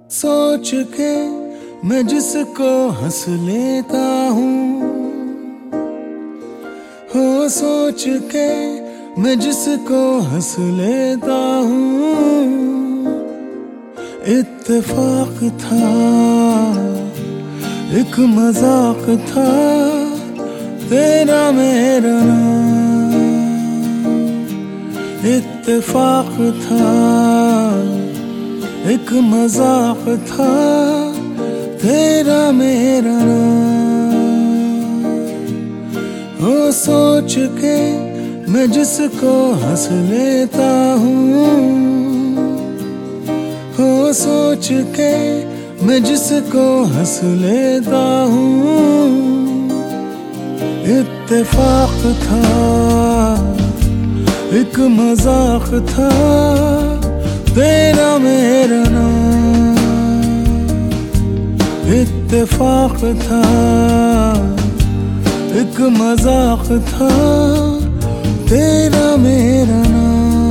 सोच के मैं जिसको हंस लेता हूँ, हो सोच के मैं जिसको हंस लेता हूँ। इत्तेफाक था, एक मजाक था, तेरा मेरा नाम। इत्तेफाक था, एक मजाक था, तेरा मेरा नाम। हो सोच के मैं जिसको हंस लेता हूँ, हो सोच के मैं जिसको हंस लेता हूँ। इत्तेफाक था, एक मजाक था, तेरा मेरा नाम। इत्तेफाक था, एक मजाक था, तेरा मेरा नाम।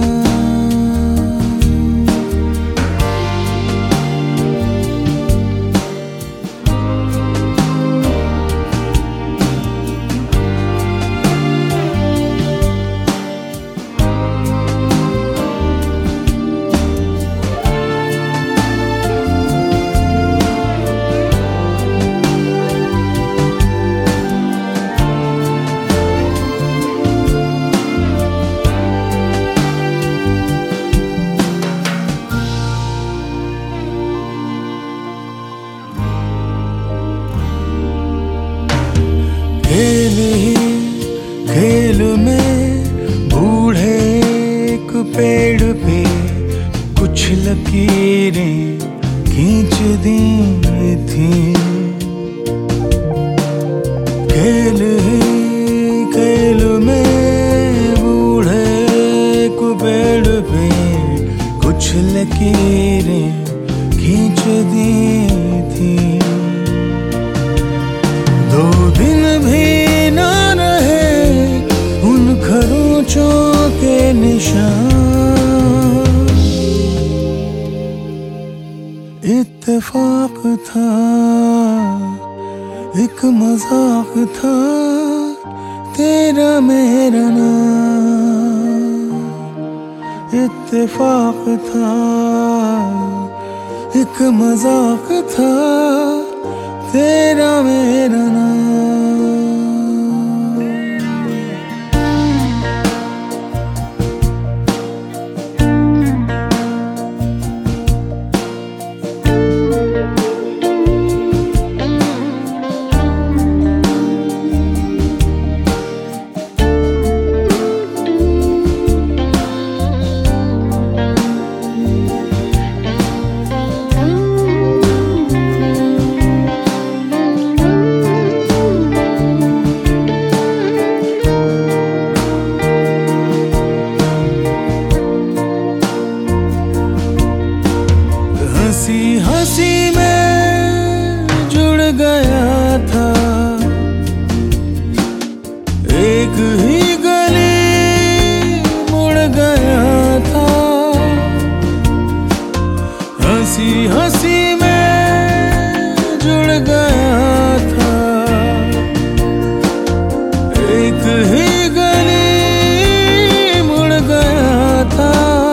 खेल ही खेल में बूढ़े एक पेड़ पे कुछ लकीरें खींच दी थी। खेल ही खेल में बूढ़े एक पेड़ पे कुछ लकीरें खींच दी थी। 2 दिन भी न रहे उन खरोंचों के निशान। इत्तेफाक था, एक मजाक था, तेरा मेरा नाम। इत्तेफाक था, एक मजाक था, तेरा मेरा नाम। हंसी हंसी में जुड़ गया था, एक ही गली मुड़ गया था। हंसी हंसी में जुड़ गया था, एक ही गली मुड़ गया था।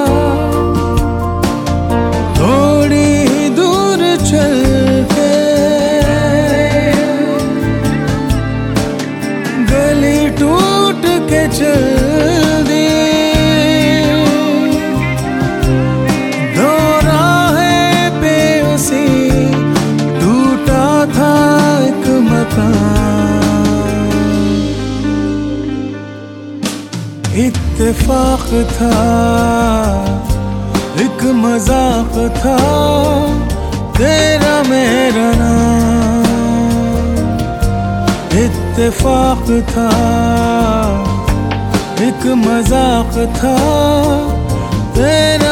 गली टूट के चल दी, 2 राहें पे उसी टूटा था एक मकान। इत्तेफाक था, एक मजाक था, तेरा मेरा नाम। इत्तेफाक था, एक मजाक था, तेरा